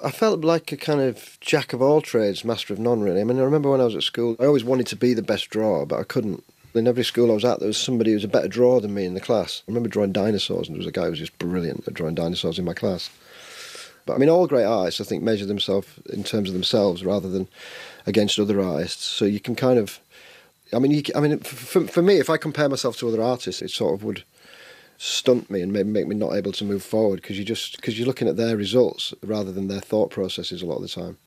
I felt like a kind of jack of all trades, master of none, really. I mean, I remember when I was at school, I always wanted to be the best drawer, but I couldn't. In every school I was at, there was somebody who was a better drawer than me in the class. I remember drawing dinosaurs, and there was a guy who was just brilliant at drawing dinosaurs in my class. But I mean, all great artists, I think, measure themselves in terms of themselves rather than against other artists. So you can kind of, for me, if I compare myself to other artists, it sort of would stunt me and maybe make me not able to move forward because you're looking at their results rather than their thought processes a lot of the time.